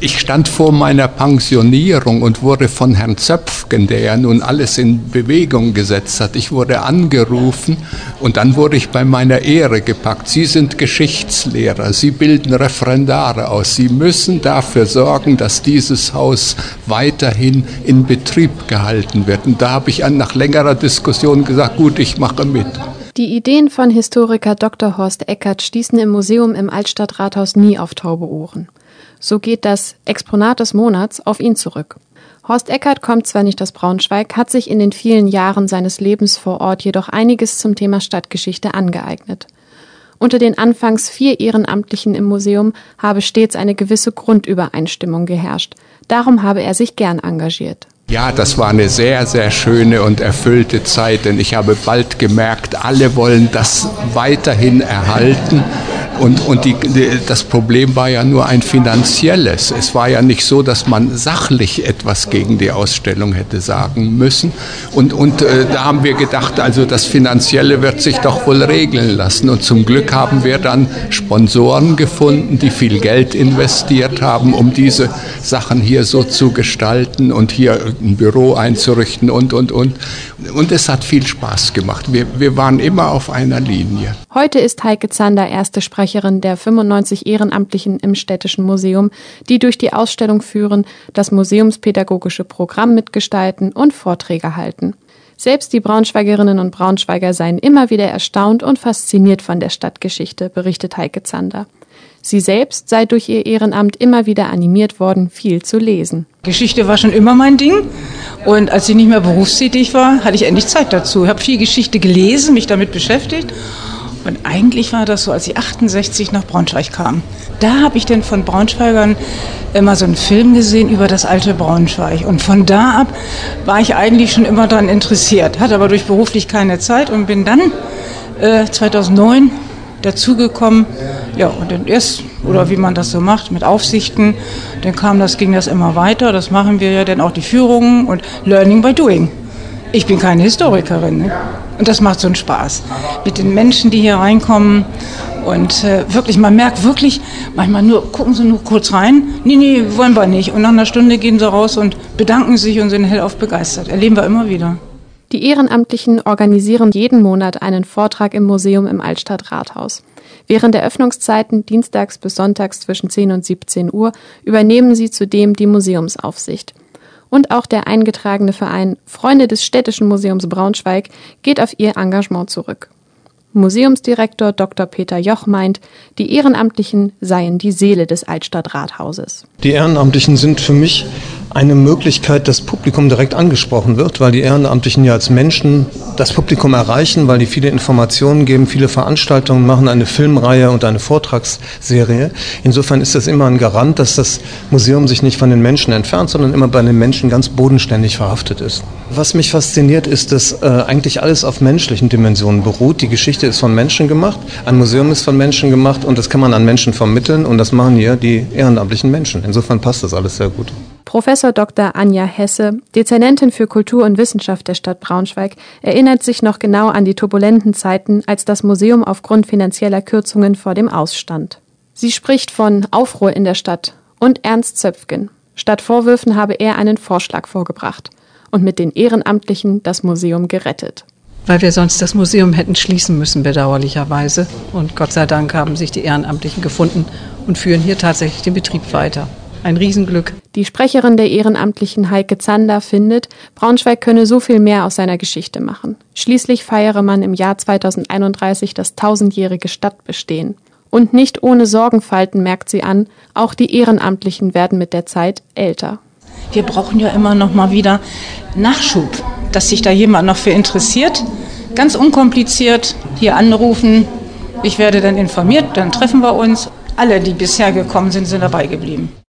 Ich stand vor meiner Pensionierung und wurde von Herrn Zöpfgen, der ja nun alles in Bewegung gesetzt hat, ich wurde angerufen und dann wurde ich bei meiner Ehre gepackt. Sie sind Geschichtslehrer, Sie bilden Referendare aus. Sie müssen dafür sorgen, dass dieses Haus weiterhin in Betrieb gehalten wird. Und da habe ich nach längerer Diskussion gesagt, gut, ich mache mit. Die Ideen von Historiker Dr. Horst Eckert stießen im Museum im Altstadtrathaus nie auf taube Ohren. So geht das Exponat des Monats auf ihn zurück. Horst Eckert kommt zwar nicht aus Braunschweig, hat sich in den vielen Jahren seines Lebens vor Ort jedoch einiges zum Thema Stadtgeschichte angeeignet. Unter den anfangs 4 Ehrenamtlichen im Museum habe stets eine gewisse Grundübereinstimmung geherrscht. Darum habe er sich gern engagiert. Ja, das war eine sehr, sehr schöne und erfüllte Zeit, denn ich habe bald gemerkt, alle wollen das weiterhin erhalten. Und das Problem war ja nur ein finanzielles. Es war ja nicht so, dass man sachlich etwas gegen die Ausstellung hätte sagen müssen. Und da haben wir gedacht, also das Finanzielle wird sich doch wohl regeln lassen. Und zum Glück haben wir dann Sponsoren gefunden, die viel Geld investiert haben, um diese Sachen hier so zu gestalten und hier ein Büro einzurichten und. Und es hat viel Spaß gemacht. Wir waren immer auf einer Linie. Heute ist Heike Zander erste Sprecherin der 95 Ehrenamtlichen im Städtischen Museum, die durch die Ausstellung führen, das museumspädagogische Programm mitgestalten und Vorträge halten. Selbst die Braunschweigerinnen und Braunschweiger seien immer wieder erstaunt und fasziniert von der Stadtgeschichte, berichtet Heike Zander. Sie selbst sei durch ihr Ehrenamt immer wieder animiert worden, viel zu lesen. Geschichte war schon immer mein Ding und als ich nicht mehr berufstätig war, hatte ich endlich Zeit dazu. Ich habe viel Geschichte gelesen, mich damit beschäftigt und eigentlich war das so, als ich 68 nach Braunschweig kam. Da habe ich dann von Braunschweigern immer so einen Film gesehen über das alte Braunschweig und von da ab war ich eigentlich schon immer daran interessiert, hatte aber durch beruflich keine Zeit und bin dann 2009 dazugekommen, ja, und dann erst, oder wie man das so macht, mit Aufsichten, dann ging das immer weiter, das machen wir ja dann auch die Führungen und Learning by Doing. Ich bin keine Historikerin, ne? Und das macht so einen Spaß. Mit den Menschen, die hier reinkommen und wirklich, man merkt wirklich, manchmal gucken sie nur kurz rein, nee, wollen wir nicht. Und nach einer Stunde gehen sie raus und bedanken sich und sind hellauf begeistert. Erleben wir immer wieder. Die Ehrenamtlichen organisieren jeden Monat einen Vortrag im Museum im Altstadtrathaus. Während der Öffnungszeiten, dienstags bis sonntags zwischen 10 und 17 Uhr, übernehmen sie zudem die Museumsaufsicht. Und auch der eingetragene Verein Freunde des Städtischen Museums Braunschweig geht auf ihr Engagement zurück. Museumsdirektor Dr. Peter Joch meint, die Ehrenamtlichen seien die Seele des Altstadtrathauses. Die Ehrenamtlichen sind für mich eine Möglichkeit, dass Publikum direkt angesprochen wird, weil die Ehrenamtlichen ja als Menschen das Publikum erreichen, weil die viele Informationen geben, viele Veranstaltungen machen, eine Filmreihe und eine Vortragsserie. Insofern ist das immer ein Garant, dass das Museum sich nicht von den Menschen entfernt, sondern immer bei den Menschen ganz bodenständig verhaftet ist. Was mich fasziniert, ist, dass eigentlich alles auf menschlichen Dimensionen beruht. Die Geschichte ist von Menschen gemacht, ein Museum ist von Menschen gemacht und das kann man an Menschen vermitteln und das machen hier die ehrenamtlichen Menschen. Insofern passt das alles sehr gut. Professor Dr. Anja Hesse, Dezernentin für Kultur und Wissenschaft der Stadt Braunschweig, erinnert sich noch genau an die turbulenten Zeiten, als das Museum aufgrund finanzieller Kürzungen vor dem Aus stand. Sie spricht von Aufruhr in der Stadt und Ernst Zöpfgen. Statt Vorwürfen habe er einen Vorschlag vorgebracht und mit den Ehrenamtlichen das Museum gerettet. Weil wir sonst das Museum hätten schließen müssen, bedauerlicherweise. Und Gott sei Dank haben sich die Ehrenamtlichen gefunden und führen hier tatsächlich den Betrieb weiter. Ein Riesenglück. Die Sprecherin der Ehrenamtlichen Heike Zander findet, Braunschweig könne so viel mehr aus seiner Geschichte machen. Schließlich feiere man im Jahr 2031 das 1000-jährige Stadtbestehen. Und nicht ohne Sorgenfalten merkt sie an, auch die Ehrenamtlichen werden mit der Zeit älter. Wir brauchen ja immer noch mal wieder Nachschub, dass sich da jemand noch für interessiert. Ganz unkompliziert hier anrufen. Ich werde dann informiert, dann treffen wir uns. Alle, die bisher gekommen sind, sind dabei geblieben.